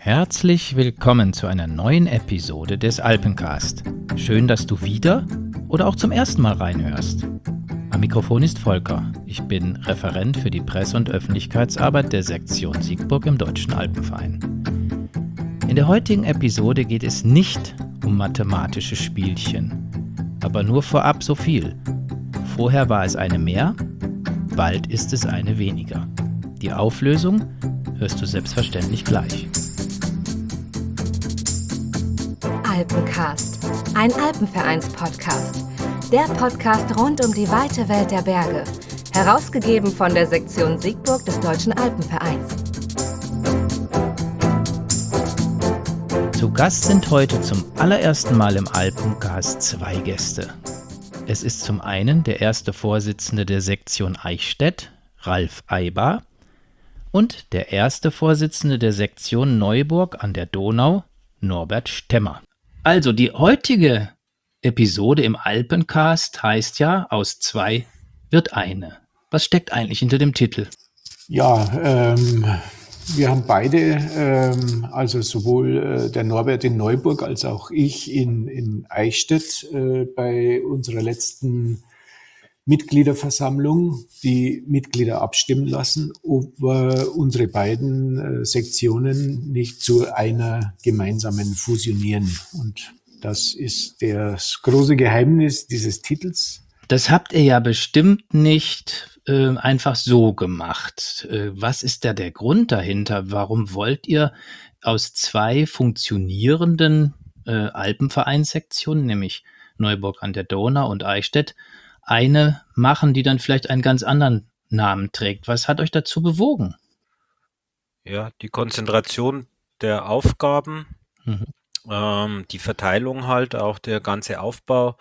Herzlich willkommen zu einer neuen Episode des Alpencast. Schön, dass du wieder oder auch zum ersten Mal reinhörst. Am Mikrofon ist Volker. Ich bin Referent für die Presse- und Öffentlichkeitsarbeit der Sektion Siegburg im Deutschen Alpenverein. In der heutigen Episode geht es nicht um mathematische Spielchen, aber nur vorab so viel. Vorher war es eine mehr, bald ist es eine weniger. Die Auflösung hörst du selbstverständlich gleich. Alpencast, ein Alpenvereins-Podcast. Der Podcast rund um die weite Welt der Berge. Herausgegeben von der Sektion Siegburg des Deutschen Alpenvereins. Zu Gast sind heute zum allerersten Mal im Alpencast zwei Gäste. Es ist zum einen der erste Vorsitzende der Sektion Eichstätt, Ralf Eibar, und der erste Vorsitzende der Sektion Neuburg an der Donau, Norbert Stemmer. Also die heutige Episode im Alpencast heißt ja, aus zwei wird eine. Was steckt eigentlich hinter dem Titel? Ja, wir haben beide, also sowohl der Norbert in Neuburg als auch ich in Eichstätt bei unserer letzten Mitgliederversammlung die Mitglieder abstimmen lassen, ob wir unsere beiden Sektionen nicht zu einer gemeinsamen fusionieren. Und das ist das große Geheimnis dieses Titels. Das habt ihr ja bestimmt nicht einfach so gemacht. Was ist da der Grund dahinter? Warum wollt ihr aus zwei funktionierenden Alpenvereinssektionen, nämlich Neuburg an der Donau und Eichstätt, eine machen, die dann vielleicht einen ganz anderen Namen trägt? Was hat euch dazu bewogen? Ja, die Konzentration der Aufgaben, die Verteilung halt, auch der ganze Aufbau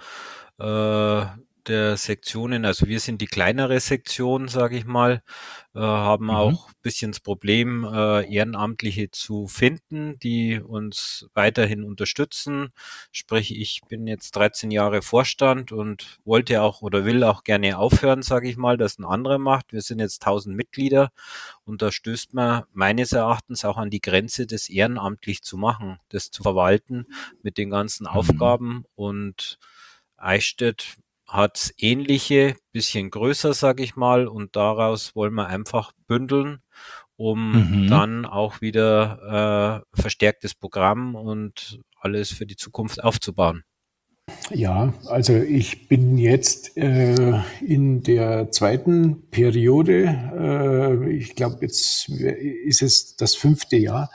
der Sektionen. Also wir sind die kleinere Sektion, sage ich mal, haben auch ein bisschen das Problem, Ehrenamtliche zu finden, die uns weiterhin unterstützen. Sprich, ich bin jetzt 13 Jahre Vorstand und wollte auch oder will auch gerne aufhören, sage ich mal, dass ein anderer macht. Wir sind jetzt 1000 Mitglieder und da stößt man meines Erachtens auch an die Grenze, das ehrenamtlich zu machen, das zu verwalten mit den ganzen Aufgaben. Und Eichstätt hat ähnliche, bisschen größer, sage ich mal, und daraus wollen wir einfach bündeln, um dann auch wieder verstärktes Programm und alles für die Zukunft aufzubauen. Ja, also ich bin jetzt in der zweiten Periode. Ich glaube, jetzt ist es das 5. Jahr.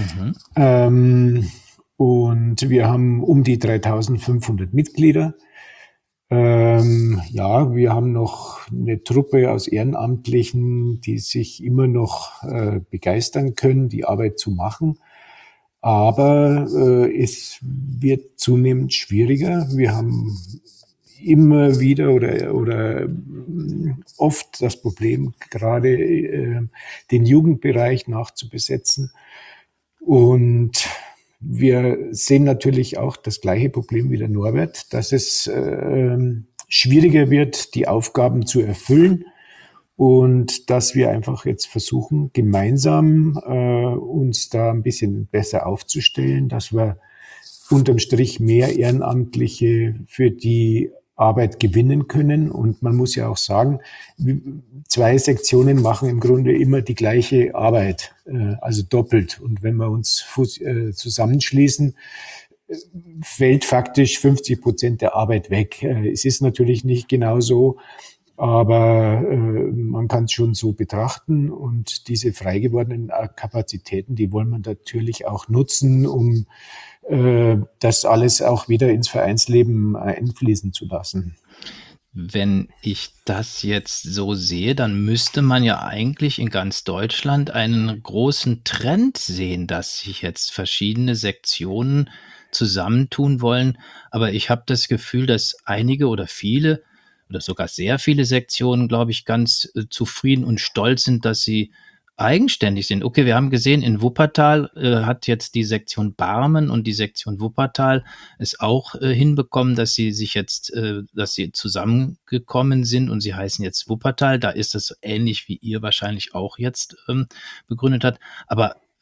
Und wir haben um die 3.500 Mitglieder. Ja, wir haben noch eine Truppe aus Ehrenamtlichen, die sich immer noch begeistern können, die Arbeit zu machen. Aber es wird zunehmend schwieriger. Wir haben immer wieder oder oft das Problem, gerade den Jugendbereich nachzubesetzen. Und wir sehen natürlich auch das gleiche Problem wie der Norbert, dass es schwieriger wird, die Aufgaben zu erfüllen. Und dass wir einfach jetzt versuchen, gemeinsam uns da ein bisschen besser aufzustellen, dass wir unterm Strich mehr Ehrenamtliche für die Arbeit gewinnen können. Und man muss ja auch sagen, zwei Sektionen machen im Grunde immer die gleiche Arbeit, also doppelt. Und wenn wir uns zusammenschließen, fällt faktisch 50% der Arbeit weg. Es ist natürlich nicht genau so, aber man kann es schon so betrachten und diese frei gewordenen Kapazitäten, die wollen wir natürlich auch nutzen, um das alles auch wieder ins Vereinsleben einfließen zu lassen. Wenn ich das jetzt so sehe, dann müsste man ja eigentlich in ganz Deutschland einen großen Trend sehen, dass sich jetzt verschiedene Sektionen zusammentun wollen. Aber ich habe das Gefühl, dass einige oder viele oder sogar sehr viele Sektionen, glaube ich, ganz zufrieden und stolz sind, dass sie eigenständig sind. Okay, wir haben gesehen, in Wuppertal hat jetzt die Sektion Barmen und die Sektion Wuppertal es auch hinbekommen, dass sie sich jetzt, dass sie zusammengekommen sind und sie heißen jetzt Wuppertal. Da ist das ähnlich wie ihr wahrscheinlich auch jetzt begründet hat. Aber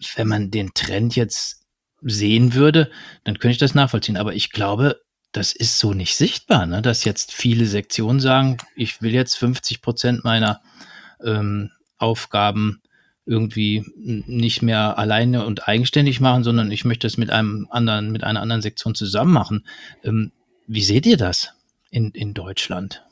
wenn man den Trend jetzt sehen würde, dann könnte ich das nachvollziehen. Aber ich glaube, das ist so nicht sichtbar, ne? Dass jetzt viele Sektionen sagen, ich will jetzt 50% meiner Aufgaben irgendwie nicht mehr alleine und eigenständig machen, sondern ich möchte es mit einer anderen Sektion zusammen machen. Wie seht ihr das in Deutschland?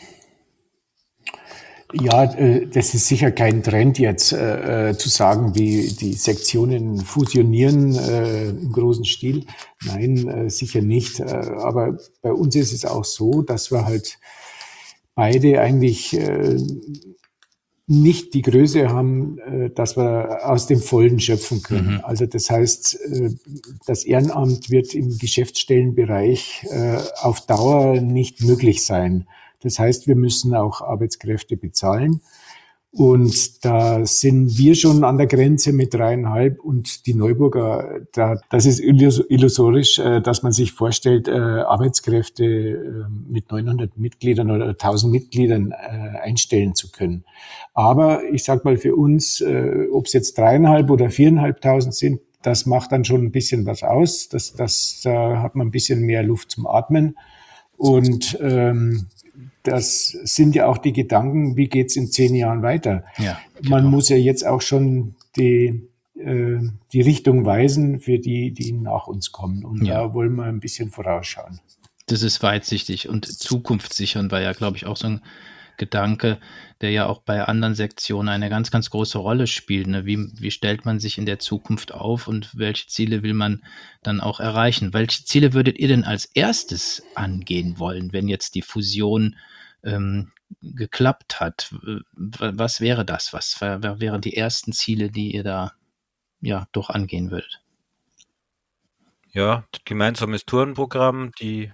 Ja, das ist sicher kein Trend jetzt zu sagen, wie die Sektionen fusionieren im großen Stil. Nein, sicher nicht. Aber bei uns ist es auch so, dass wir halt beide eigentlich nicht die Größe haben, dass wir aus dem Vollen schöpfen können. Mhm. Also das heißt, das Ehrenamt wird im Geschäftsstellenbereich auf Dauer nicht möglich sein. Das heißt, wir müssen auch Arbeitskräfte bezahlen. Und da sind wir schon an der Grenze mit 3,5 und die Neuburger, das ist illusorisch, dass man sich vorstellt, Arbeitskräfte mit 900 Mitgliedern oder 1000 Mitgliedern einstellen zu können. Aber ich sag mal für uns, ob es jetzt 3,5 oder 4.500 sind, das macht dann schon ein bisschen was aus. Da hat man ein bisschen mehr Luft zum Atmen. Und das sind ja auch die Gedanken, wie geht's in 10 Jahren weiter? Ja, Man genau. muss ja jetzt auch schon die Richtung weisen für die nach uns kommen. Und Ja. da wollen wir ein bisschen vorausschauen. Das ist weitsichtig und zukunftssichern war ja, glaube ich, auch so ein Gedanke, der ja auch bei anderen Sektionen eine ganz, ganz große Rolle spielt. Ne? Wie stellt man sich in der Zukunft auf und welche Ziele will man dann auch erreichen? Welche Ziele würdet ihr denn als erstes angehen wollen, wenn jetzt die Fusion geklappt hat? Was wäre das? Was wären die ersten Ziele, die ihr da ja doch angehen würdet? Ja, gemeinsames Tourenprogramm, die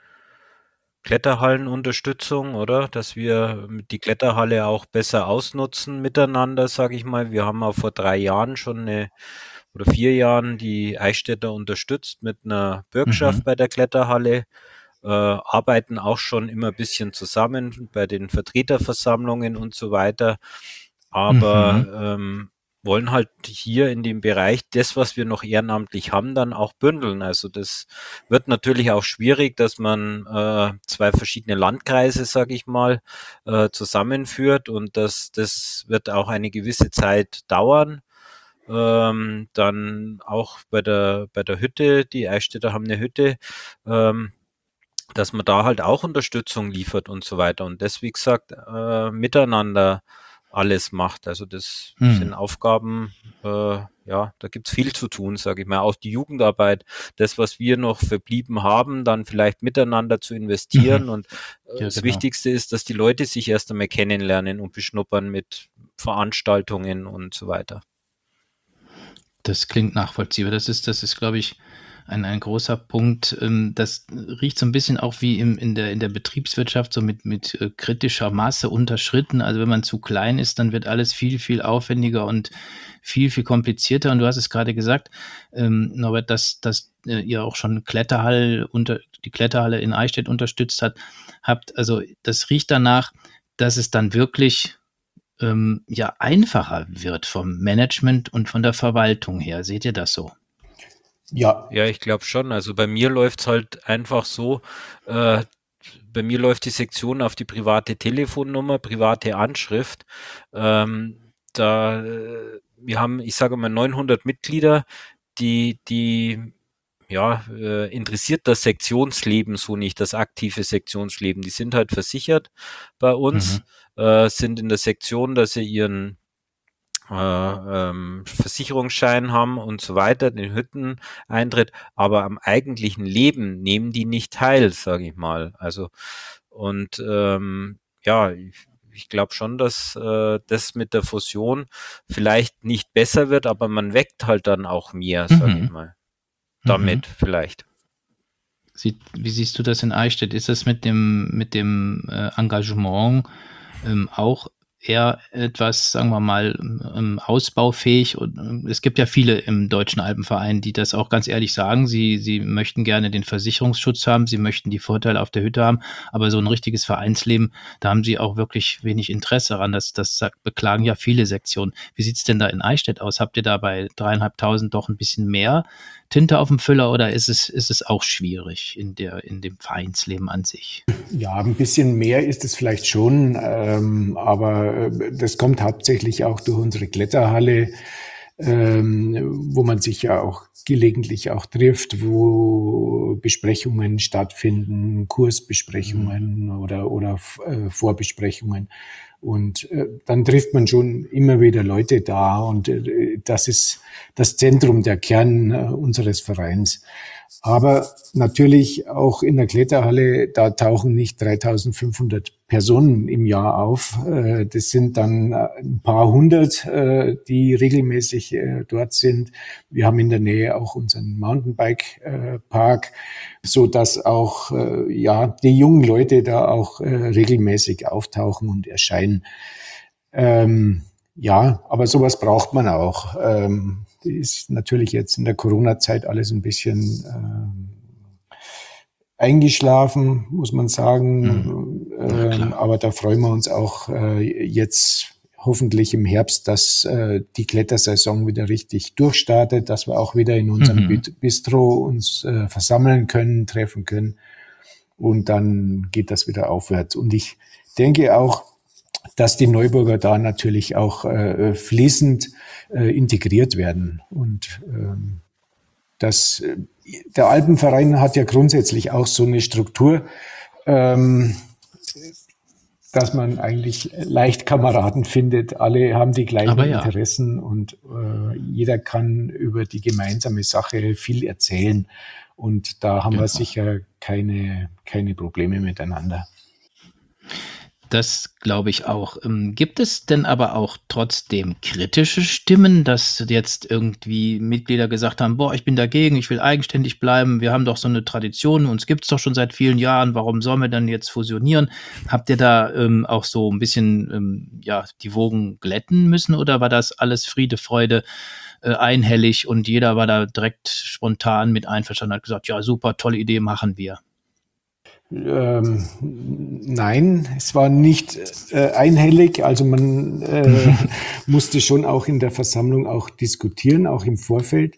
Kletterhallenunterstützung, oder? Dass wir die Kletterhalle auch besser ausnutzen miteinander, sage ich mal. Wir haben auch vor 3 Jahren schon oder 4 Jahren die Eichstätter unterstützt mit einer Bürgschaft bei der Kletterhalle, arbeiten auch schon immer ein bisschen zusammen bei den Vertreterversammlungen und so weiter. Aber wollen halt hier in dem Bereich das, was wir noch ehrenamtlich haben, dann auch bündeln. Also das wird natürlich auch schwierig, dass man 2 verschiedene Landkreise, sage ich mal, zusammenführt, und das wird auch eine gewisse Zeit dauern. Dann auch bei der Hütte, die Eichstätter haben eine Hütte, dass man da halt auch Unterstützung liefert und so weiter. Und das, wie gesagt, miteinander alles macht. Also das sind Aufgaben, ja, da gibt's viel zu tun, sage ich mal. Auch die Jugendarbeit, das, was wir noch verblieben haben, dann vielleicht miteinander zu investieren. Und Ja, das genau. Wichtigste ist, dass die Leute sich erst einmal kennenlernen und beschnuppern mit Veranstaltungen und so weiter. Das klingt nachvollziehbar. Das ist, glaube ich, ein großer Punkt. Das riecht so ein bisschen auch wie in der Betriebswirtschaft, so mit kritischer Masse unterschritten. Also wenn man zu klein ist, dann wird alles viel, viel aufwendiger und viel, viel komplizierter. Und du hast es gerade gesagt, Norbert, dass ihr auch schon die Kletterhalle in Eichstätt unterstützt habt. Also das riecht danach, dass es dann wirklich ja einfacher wird vom Management und von der Verwaltung her. Seht ihr das so? Ja, Ja, ich glaube schon. Also bei mir läuft's halt einfach so, bei mir läuft die Sektion auf die private Telefonnummer, private Anschrift. Wir haben, ich sage mal, 900 Mitglieder, die ja, interessiert das Sektionsleben so nicht, das aktive Sektionsleben. Die sind halt versichert bei uns, sind in der Sektion, dass sie ihren Versicherungsschein haben und so weiter, den Hütteneintritt, aber am eigentlichen Leben nehmen die nicht teil, sage ich mal. Also und ja, ich glaube schon, dass das mit der Fusion vielleicht nicht besser wird, aber man weckt halt dann auch mehr, sage ich mal. Damit vielleicht. Wie siehst du das in Eichstätt? Ist das mit dem Engagement auch eher etwas, sagen wir mal, ausbaufähig. Und es gibt ja viele im Deutschen Alpenverein, die das auch ganz ehrlich sagen. Sie möchten gerne den Versicherungsschutz haben, sie möchten die Vorteile auf der Hütte haben, aber so ein richtiges Vereinsleben, da haben sie auch wirklich wenig Interesse daran. Das beklagen ja viele Sektionen. Wie sieht's denn da in Eichstätt aus? Habt ihr da bei 3.500 doch ein bisschen mehr Tinte auf dem Füller oder ist es auch schwierig in dem Vereinsleben an sich? Ja, ein bisschen mehr ist es vielleicht schon, aber das kommt hauptsächlich auch durch unsere Kletterhalle, wo man sich ja auch gelegentlich auch trifft, wo Besprechungen stattfinden, Kursbesprechungen oder Vorbesprechungen. Und dann trifft man schon immer wieder Leute da und das ist das Zentrum, der Kern unseres Vereins. Aber natürlich auch in der Kletterhalle, da tauchen nicht 3.500 Personen im Jahr auf. Das sind dann ein paar hundert, die regelmäßig dort sind. Wir haben in der Nähe auch unseren Mountainbike-Park, so dass auch ja die jungen Leute da auch regelmäßig auftauchen und erscheinen. Ja, aber sowas braucht man auch. Ist natürlich jetzt in der Corona-Zeit alles ein bisschen eingeschlafen, muss man sagen. Aber da freuen wir uns auch jetzt hoffentlich im Herbst, dass die Klettersaison wieder richtig durchstartet, dass wir auch wieder in unserem Bistro uns versammeln können, treffen können. Und dann geht das wieder aufwärts. Und ich denke auch, dass die Neuburger da natürlich auch fließend integriert werden. Und der Alpenverein hat ja grundsätzlich auch so eine Struktur, dass man eigentlich leicht Kameraden findet. Alle haben die gleichen Interessen und jeder kann über die gemeinsame Sache viel erzählen. Und da haben wir sicher keine Probleme miteinander. Das glaube ich auch. Gibt es denn aber auch trotzdem kritische Stimmen, dass jetzt irgendwie Mitglieder gesagt haben: „Boah, ich bin dagegen, ich will eigenständig bleiben. Wir haben doch so eine Tradition, uns gibt's doch schon seit vielen Jahren. Warum sollen wir dann jetzt fusionieren?“ Habt ihr da auch so ein bisschen ja, die Wogen glätten müssen oder war das alles Friede, Freude, einhellig und jeder war da direkt spontan mit einverstanden, hat gesagt: „Ja, super, tolle Idee, machen wir?“ Nein, es war nicht einhellig. Also man musste schon auch in der Versammlung auch diskutieren, auch im Vorfeld.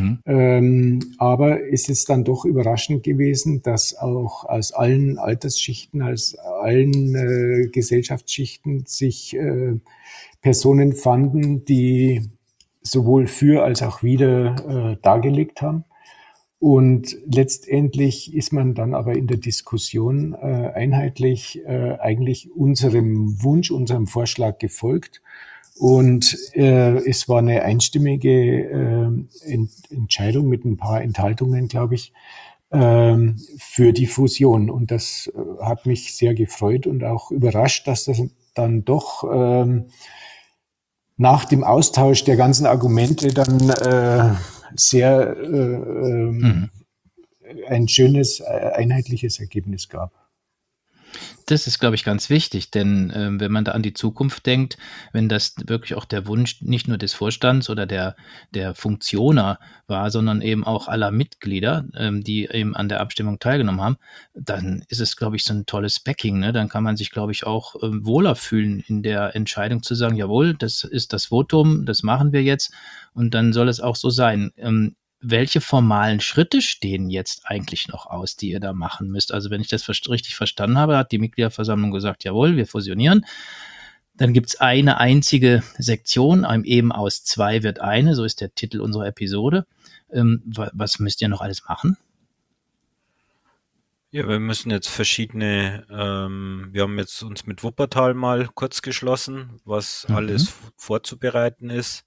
Aber es ist dann doch überraschend gewesen, dass auch aus allen Altersschichten, aus allen Gesellschaftsschichten sich Personen fanden, die sowohl für als auch wider dargelegt haben. Und letztendlich ist man dann aber in der Diskussion einheitlich eigentlich unserem Wunsch, unserem Vorschlag gefolgt. Und es war eine einstimmige Entscheidung mit ein paar Enthaltungen, glaube ich, für die Fusion. Und das hat mich sehr gefreut und auch überrascht, dass das dann doch nach dem Austausch der ganzen Argumente dann sehr ein schönes, einheitliches Ergebnis gab. Das ist, glaube ich, ganz wichtig, denn wenn man da an die Zukunft denkt, wenn das wirklich auch der Wunsch nicht nur des Vorstands oder der Funktionär war, sondern eben auch aller Mitglieder, die eben an der Abstimmung teilgenommen haben, dann ist es, glaube ich, so ein tolles Backing, ne? Dann kann man sich, glaube ich, auch wohler fühlen in der Entscheidung zu sagen: „Jawohl, das ist das Votum, das machen wir jetzt und dann soll es auch so sein.“ Welche formalen Schritte stehen jetzt eigentlich noch aus, die ihr da machen müsst? Also, wenn ich das richtig verstanden habe, hat die Mitgliederversammlung gesagt: „Jawohl, wir fusionieren.“ Dann gibt's eine einzige Sektion, eben aus 2 wird eine, so ist der Titel unserer Episode. Was müsst ihr noch alles machen? Ja, wir müssen jetzt verschiedene wir haben jetzt uns mit Wuppertal mal kurz geschlossen, was alles vorzubereiten ist.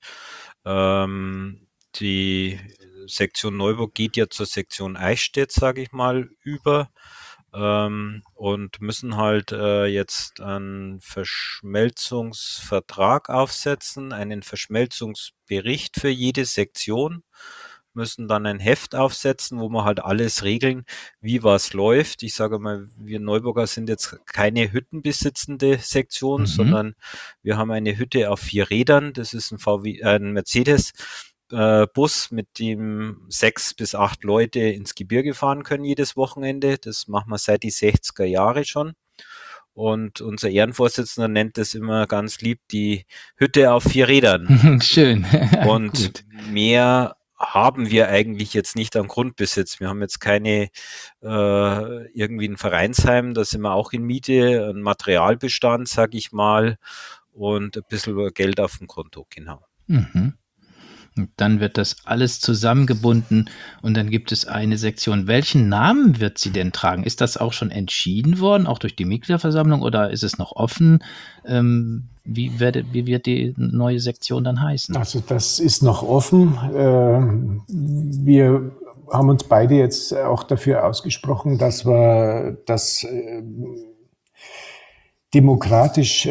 Die Sektion Neuburg geht ja zur Sektion Eichstätt, sage ich mal, über, und müssen halt jetzt einen Verschmelzungsvertrag aufsetzen, einen Verschmelzungsbericht für jede Sektion müssen dann ein Heft aufsetzen, wo wir halt alles regeln, wie was läuft. Ich sage mal, wir Neuburger sind jetzt keine hüttenbesitzende Sektion, sondern wir haben eine Hütte auf 4 Rädern. Das ist ein Mercedes Bus, mit dem 6 bis 8 Leute ins Gebirge fahren können jedes Wochenende. Das machen wir seit die 60er Jahre schon. Und unser Ehrenvorsitzender nennt das immer ganz lieb die Hütte auf 4 Rädern. Schön. Und Gut. mehr haben wir eigentlich jetzt nicht am Grundbesitz. Wir haben jetzt keine irgendwie ein Vereinsheim, da sind wir auch in Miete, ein Materialbestand, sage ich mal, und ein bisschen Geld auf dem Konto, genau. Mhm. Und dann wird das alles zusammengebunden und dann gibt es eine Sektion. Welchen Namen wird sie denn tragen? Ist das auch schon entschieden worden, auch durch die Mitgliederversammlung, oder ist es noch offen? Wie wird die neue Sektion dann heißen? Also das ist noch offen. Wir haben uns beide jetzt auch dafür ausgesprochen, dass wir das demokratisch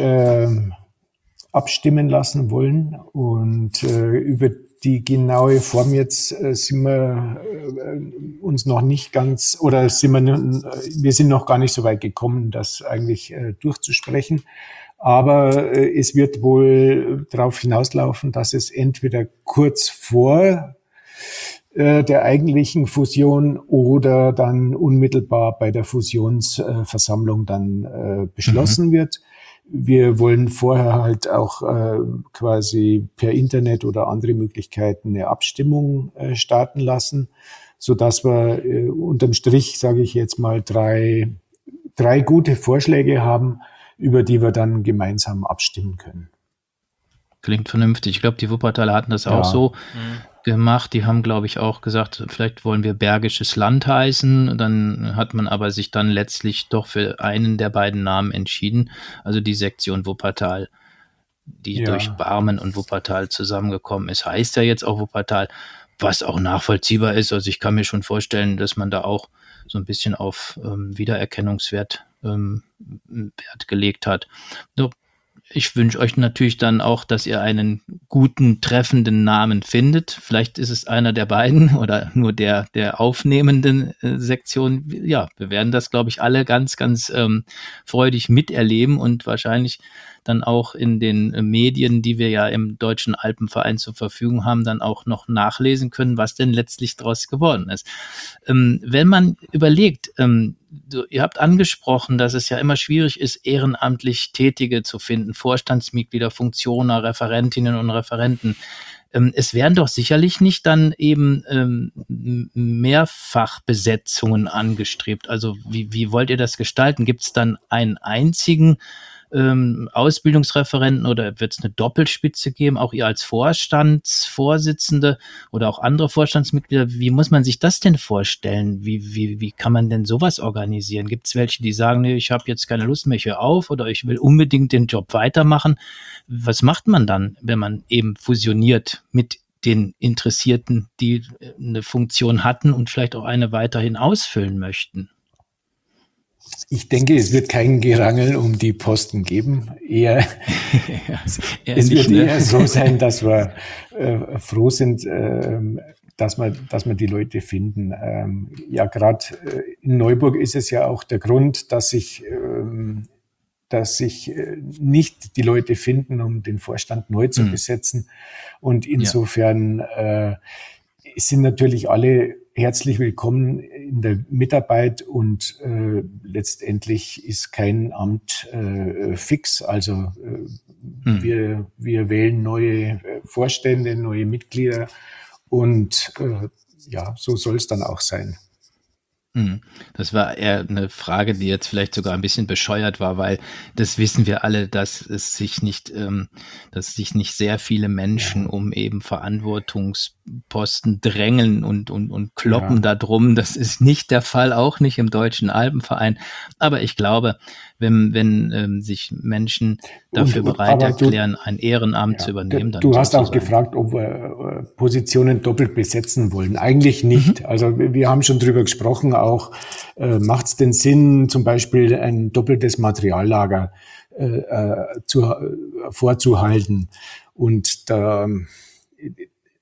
abstimmen lassen wollen. Und über die genaue Form jetzt sind wir uns noch nicht ganz, oder wir sind noch gar nicht so weit gekommen, das eigentlich durchzusprechen. Aber es wird wohl darauf hinauslaufen, dass es entweder kurz vor der eigentlichen Fusion oder dann unmittelbar bei der Fusionsversammlung dann beschlossen wird. Wir wollen vorher halt auch quasi per Internet oder andere Möglichkeiten eine Abstimmung starten lassen, so dass wir unterm Strich, sage ich jetzt mal, drei gute Vorschläge haben, über die wir dann gemeinsam abstimmen können. Klingt vernünftig. Ich glaube, die Wuppertaler hatten das auch so gemacht. Die haben, glaube ich, auch gesagt, vielleicht wollen wir Bergisches Land heißen. Dann hat man aber sich dann letztlich doch für einen der beiden Namen entschieden. Also die Sektion Wuppertal, die durch Barmen und Wuppertal zusammengekommen ist, heißt ja jetzt auch Wuppertal, was auch nachvollziehbar ist. Also ich kann mir schon vorstellen, dass man da auch so ein bisschen auf Wiedererkennungswert Wert gelegt hat. So, ich wünsche euch natürlich dann auch, dass ihr einen guten, treffenden Namen findet. Vielleicht ist es einer der beiden oder nur der aufnehmenden Sektion. Ja, wir werden das, glaube ich, alle ganz, ganz freudig miterleben und wahrscheinlich dann auch in den Medien, die wir ja im Deutschen Alpenverein zur Verfügung haben, dann auch noch nachlesen können, was denn letztlich daraus geworden ist. Wenn man überlegt, ihr habt angesprochen, dass es ja immer schwierig ist, ehrenamtlich Tätige zu finden, Vorstandsmitglieder, Funktionäre, Referentinnen und Referenten. Es werden doch sicherlich nicht dann eben Mehrfachbesetzungen angestrebt. Also wie wollt ihr das gestalten? Gibt es dann einen einzigen Ausbildungsreferenten oder wird es eine Doppelspitze geben? Auch ihr als Vorstandsvorsitzende oder auch andere Vorstandsmitglieder, wie muss man sich das denn vorstellen? Wie kann man denn sowas organisieren? Gibt es welche, die sagen, nee, ich habe jetzt keine Lust mehr, ich höre auf oder ich will unbedingt den Job weitermachen? Was macht man dann, wenn man eben fusioniert mit den Interessierten, die eine Funktion hatten und vielleicht auch eine weiterhin ausfüllen möchten? Ich denke, es wird kein Gerangel um die Posten geben. Es wird eher so sein, dass wir froh sind, dass wir die Leute finden. Ja, gerade in Neuburg ist es ja auch der Grund, dass sich nicht die Leute finden, um den Vorstand neu zu besetzen. Und insofern sind natürlich alle herzlich willkommen in der Mitarbeit und letztendlich ist kein Amt fix. Also wir wählen neue Vorstände, neue Mitglieder und so soll es dann auch sein. Das war eher eine Frage, die jetzt vielleicht sogar ein bisschen bescheuert war, weil das wissen wir alle, dass sich nicht sehr viele Menschen um eben Verantwortungsposten drängeln und kloppen da drum. Das ist nicht der Fall, auch nicht im Deutschen Alpenverein. Aber ich glaube, wenn sich Menschen dafür bereit erklären, ein Ehrenamt zu übernehmen, dann du hast auch gefragt, ob wir Positionen doppelt besetzen wollen. Eigentlich nicht. Also wir haben schon drüber gesprochen, auch macht es denn Sinn, zum Beispiel ein doppeltes Materiallager vorzuhalten. Und da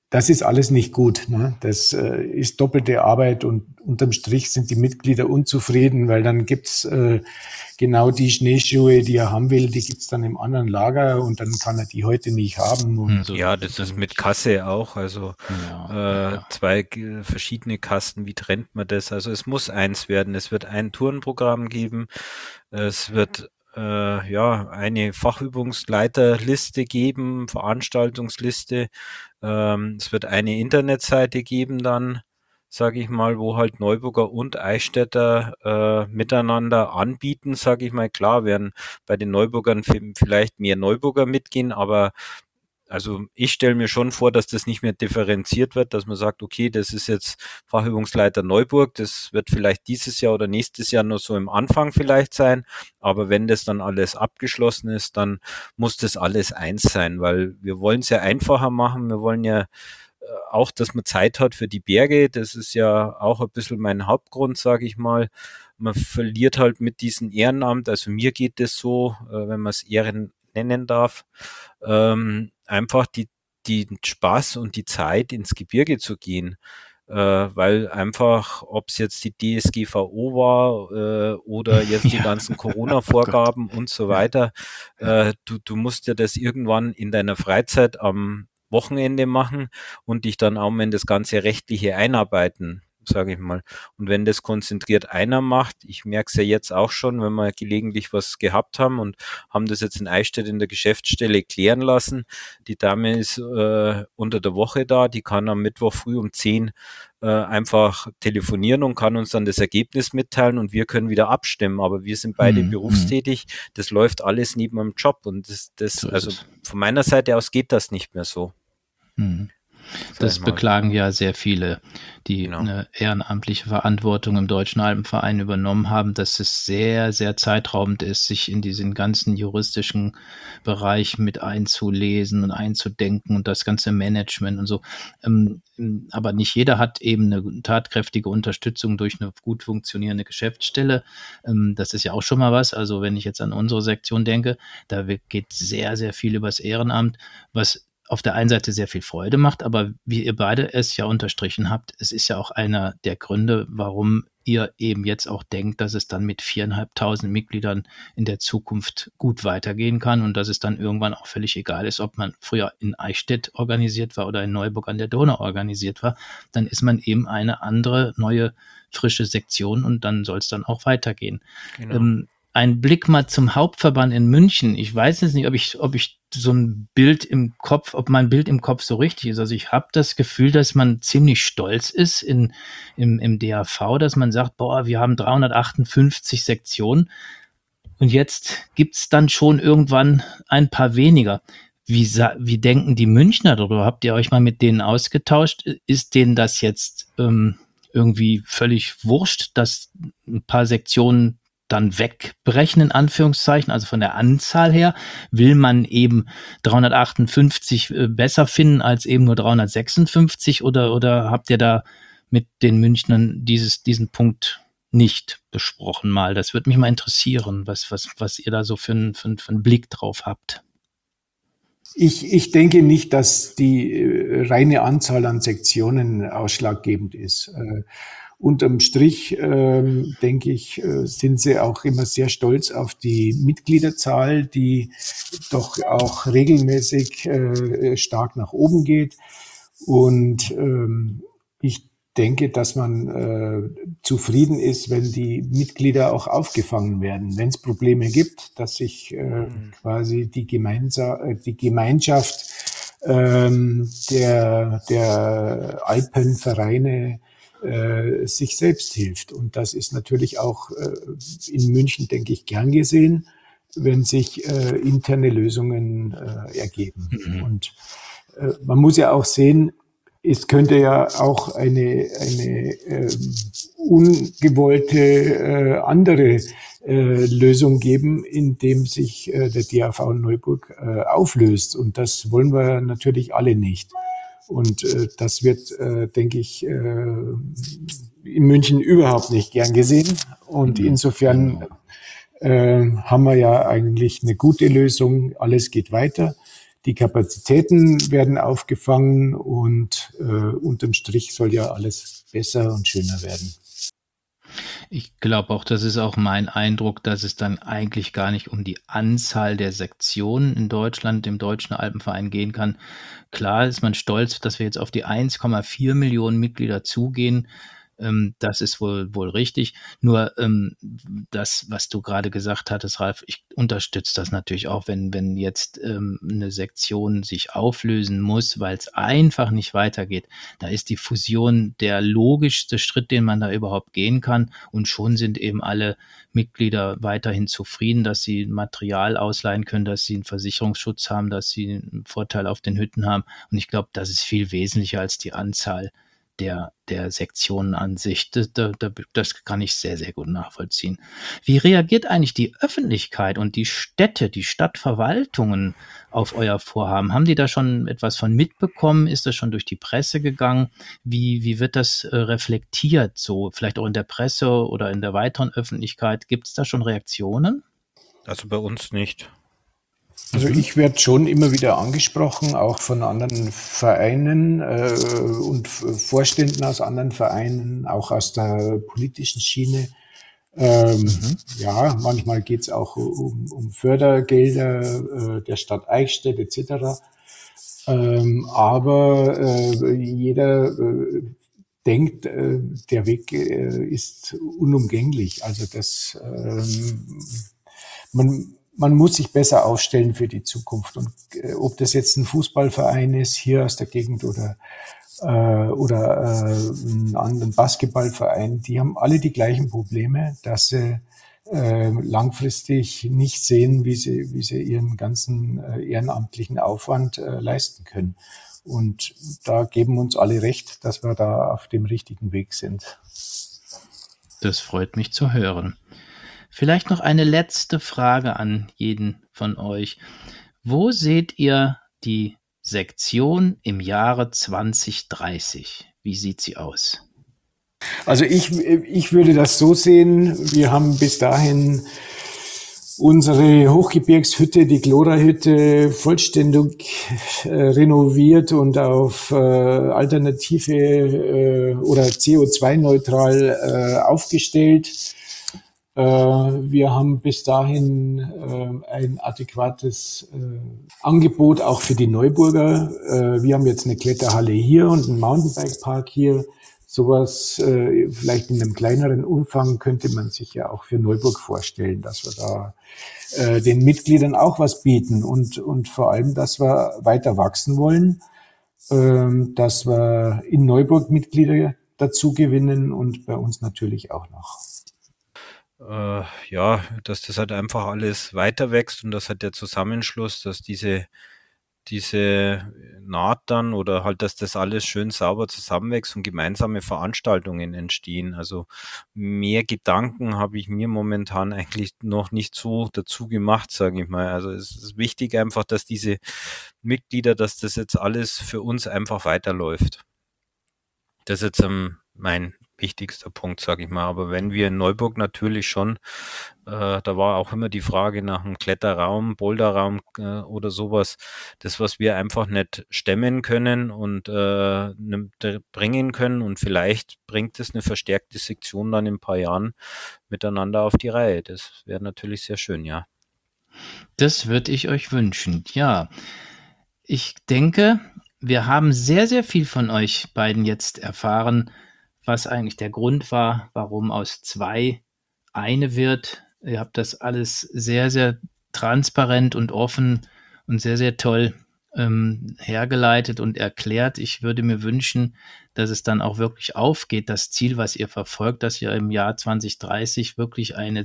das ist alles nicht gut. Ne? Das ist doppelte Arbeit und unterm Strich sind die Mitglieder unzufrieden, weil dann gibt's genau die Schneeschuhe, die er haben will, die gibt's dann im anderen Lager und dann kann er die heute nicht haben. Und So, Ja, das ist mit Kasse auch. Also ja. zwei verschiedene Kasten, wie trennt man das? Also es muss eins werden. Es wird ein Tourenprogramm geben. Es wird eine Fachübungsleiterliste geben, Veranstaltungsliste. Es wird eine Internetseite geben dann, sage ich mal, wo halt Neuburger und Eichstätter miteinander anbieten, sage ich mal. Klar werden bei den Neuburgern vielleicht mehr Neuburger mitgehen, aber also ich stelle mir schon vor, dass das nicht mehr differenziert wird, dass man sagt, okay, das ist jetzt Fachübungsleiter Neuburg, das wird vielleicht dieses Jahr oder nächstes Jahr nur so im Anfang vielleicht sein, aber wenn das dann alles abgeschlossen ist, dann muss das alles eins sein, weil wir wollen es ja einfacher machen, wir wollen ja auch, dass man Zeit hat für die Berge, das ist ja auch ein bisschen mein Hauptgrund, sage ich mal. Man verliert halt mit diesem Ehrenamt, also mir geht es so, wenn man es Ehren nennen darf, einfach den Spaß und die Zeit ins Gebirge zu gehen, weil einfach, ob es jetzt die DSGVO war oder jetzt die Ja. ganzen Oh Gott. Corona-Vorgaben und so Ja. weiter, du musst ja das irgendwann in deiner Freizeit am Wochenende machen und dich dann auch mal in das ganze Rechtliche einarbeiten, sage ich mal. Und wenn das konzentriert einer macht, ich merke es ja jetzt auch schon, wenn wir gelegentlich was gehabt haben und haben das jetzt in Eichstätt in der Geschäftsstelle klären lassen. Die Dame ist unter der Woche da, die kann am Mittwoch früh um 10 einfach telefonieren und kann uns dann das Ergebnis mitteilen und wir können wieder abstimmen. Aber wir sind beide berufstätig, das läuft alles neben dem Job und So ist also es. von meiner Seite aus geht das nicht mehr so, sag Das ich mal. beklagen ja sehr viele, die Genau. eine ehrenamtliche Verantwortung im Deutschen Alpenverein übernommen haben, dass es sehr, sehr zeitraubend ist, sich in diesen ganzen juristischen Bereich mit einzulesen und einzudenken und das ganze Management und so. Aber nicht jeder hat eben eine tatkräftige Unterstützung durch eine gut funktionierende Geschäftsstelle. Das ist ja auch schon mal was. Also, wenn ich jetzt an unsere Sektion denke, da geht sehr, sehr viel übers Ehrenamt, was auf der einen Seite sehr viel Freude macht, aber wie ihr beide es ja unterstrichen habt, es ist ja auch einer der Gründe, warum ihr eben jetzt auch denkt, dass es dann mit 4.500 Mitgliedern in der Zukunft gut weitergehen kann und dass es dann irgendwann auch völlig egal ist, ob man früher in Eichstätt organisiert war oder in Neuburg an der Donau organisiert war, dann ist man eben eine andere, neue, frische Sektion und dann soll es dann auch weitergehen. Genau. Ein Blick mal zum Hauptverband in München. Ich weiß jetzt nicht, ob ich so ein Bild im Kopf, ob mein Bild im Kopf so richtig ist. Also ich habe das Gefühl, dass man ziemlich stolz ist im DAV, dass man sagt, boah, wir haben 358 Sektionen und jetzt gibt's dann schon irgendwann ein paar weniger. Wie denken die Münchner darüber? Habt ihr euch mal mit denen ausgetauscht? Ist denen das jetzt irgendwie völlig wurscht, dass ein paar Sektionen dann wegbrechen, in Anführungszeichen, also von der Anzahl her? Will man eben 358 besser finden als eben nur 356 oder habt ihr da mit den Münchnern diesen Punkt nicht besprochen mal? Das würde mich mal interessieren, was ihr da so für einen Blick drauf habt. Ich denke nicht, dass die reine Anzahl an Sektionen ausschlaggebend ist. Unterm Strich, denke ich, sind sie auch immer sehr stolz auf die Mitgliederzahl, die doch auch regelmäßig stark nach oben geht. Und ich denke, dass man zufrieden ist, wenn die Mitglieder auch aufgefangen werden. Wenn es Probleme gibt, dass sich quasi die Gemeinschaft der Alpenvereine sich selbst hilft. Und das ist natürlich auch in München, denke ich, gern gesehen, wenn sich interne Lösungen ergeben. Und man muss ja auch sehen, es könnte ja auch eine ungewollte andere Lösung geben, indem sich der DAV Neuburg auflöst. Und das wollen wir natürlich alle nicht. Und das wird, denke ich, in München überhaupt nicht gern gesehen. Und insofern haben wir ja eigentlich eine gute Lösung. Alles geht weiter. Die Kapazitäten werden aufgefangen und unterm Strich soll ja alles besser und schöner werden. Ich glaube auch, das ist auch mein Eindruck, dass es dann eigentlich gar nicht um die Anzahl der Sektionen in Deutschland, dem Deutschen Alpenverein gehen kann. Klar ist man stolz, dass wir jetzt auf die 1,4 Millionen Mitglieder zugehen. Das ist wohl richtig. Nur das, was du gerade gesagt hattest, Ralf, ich unterstütze das natürlich auch, wenn jetzt eine Sektion sich auflösen muss, weil es einfach nicht weitergeht. Da ist die Fusion der logischste Schritt, den man da überhaupt gehen kann. Und schon sind eben alle Mitglieder weiterhin zufrieden, dass sie Material ausleihen können, dass sie einen Versicherungsschutz haben, dass sie einen Vorteil auf den Hütten haben. Und ich glaube, das ist viel wesentlicher als die Anzahl der Sektionen an sich. Das kann ich sehr, sehr gut nachvollziehen. Wie reagiert eigentlich die Öffentlichkeit und die Städte, die Stadtverwaltungen auf euer Vorhaben? Haben die da schon etwas von mitbekommen? Ist das schon durch die Presse gegangen? Wie wird das reflektiert, so vielleicht auch in der Presse oder in der weiteren Öffentlichkeit? Gibt es da schon Reaktionen? Also bei uns nicht. Also ich werde schon immer wieder angesprochen, auch von anderen Vereinen und Vorständen aus anderen Vereinen, auch aus der politischen Schiene. Ja, manchmal geht es auch um Fördergelder der Stadt Eichstätt etc. Aber jeder denkt, der Weg ist unumgänglich. Also man muss sich besser aufstellen für die Zukunft. Und ob das jetzt ein Fußballverein ist hier aus der Gegend oder einen anderen Basketballverein, die haben alle die gleichen Probleme, dass sie langfristig nicht sehen, wie sie ihren ganzen ehrenamtlichen Aufwand leisten können. Und da geben uns alle recht, dass wir da auf dem richtigen Weg sind. Das freut mich zu hören. Vielleicht noch eine letzte Frage an jeden von euch. Wo seht ihr die Sektion im Jahre 2030? Wie sieht sie aus? Also ich würde das so sehen, wir haben bis dahin unsere Hochgebirgshütte, die Glora-Hütte, vollständig renoviert und auf alternative oder CO2-neutral aufgestellt. Wir haben bis dahin ein adäquates Angebot auch für die Neuburger. Wir haben jetzt eine Kletterhalle hier und einen Mountainbike-Park hier. Sowas vielleicht in einem kleineren Umfang könnte man sich ja auch für Neuburg vorstellen, dass wir da den Mitgliedern auch was bieten und vor allem, dass wir weiter wachsen wollen, dass wir in Neuburg Mitglieder dazu gewinnen und bei uns natürlich auch noch. Ja, dass das halt einfach alles weiter wächst und dass halt der Zusammenschluss, dass diese Naht dann oder halt, dass das alles schön sauber zusammenwächst und gemeinsame Veranstaltungen entstehen. Also mehr Gedanken habe ich mir momentan eigentlich noch nicht so dazu gemacht, sage ich mal. Also es ist wichtig einfach, dass diese Mitglieder, dass das jetzt alles für uns einfach weiterläuft. Das ist jetzt mein wichtigster Punkt, sage ich mal. Aber wenn wir in Neuburg natürlich schon, da war auch immer die Frage nach einem Kletterraum, Boulderraum oder sowas, das, was wir einfach nicht stemmen können und bringen können. Und vielleicht bringt es eine verstärkte Sektion dann in ein paar Jahren miteinander auf die Reihe. Das wäre natürlich sehr schön, ja. Das würde ich euch wünschen. Ja, ich denke, wir haben sehr, sehr viel von euch beiden jetzt erfahren, was eigentlich der Grund war, warum aus 2 eine wird. Ihr habt das alles sehr, sehr transparent und offen und sehr, sehr toll hergeleitet und erklärt. Ich würde mir wünschen, dass es dann auch wirklich aufgeht, das Ziel, was ihr verfolgt, dass ihr im Jahr 2030 wirklich eine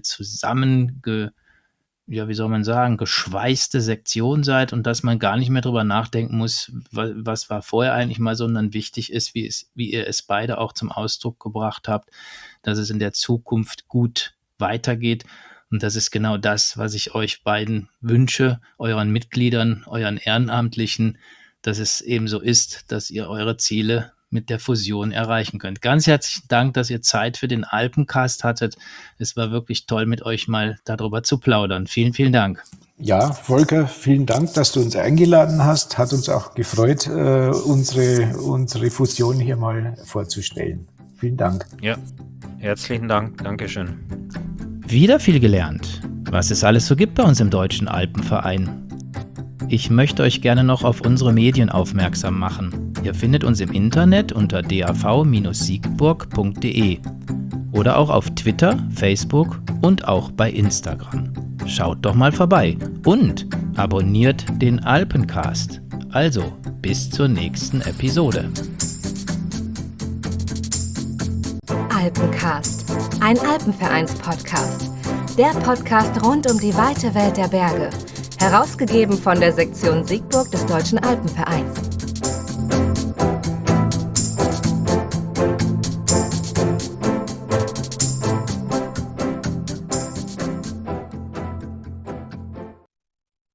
geschweißte Sektion seid und dass man gar nicht mehr drüber nachdenken muss, was war vorher eigentlich mal, sondern wichtig ist, wie ihr es beide auch zum Ausdruck gebracht habt, dass es in der Zukunft gut weitergeht. Und das ist genau das, was ich euch beiden wünsche, euren Mitgliedern, euren Ehrenamtlichen, dass es eben so ist, dass ihr eure Ziele mit der Fusion erreichen könnt. Ganz herzlichen Dank, dass ihr Zeit für den Alpencast hattet. Es war wirklich toll, mit euch mal darüber zu plaudern. Vielen, vielen Dank. Ja, Volker, vielen Dank, dass du uns eingeladen hast. Hat uns auch gefreut, unsere Fusion hier mal vorzustellen. Vielen Dank. Ja, herzlichen Dank. Dankeschön. Wieder viel gelernt, was es alles so gibt bei uns im Deutschen Alpenverein. Ich möchte euch gerne noch auf unsere Medien aufmerksam machen. Ihr findet uns im Internet unter dav-siegburg.de oder auch auf Twitter, Facebook und auch bei Instagram. Schaut doch mal vorbei und abonniert den Alpencast. Also, bis zur nächsten Episode. Alpencast, ein Alpenvereins-Podcast. Der Podcast rund um die weite Welt der Berge. Herausgegeben von der Sektion Siegburg des Deutschen Alpenvereins.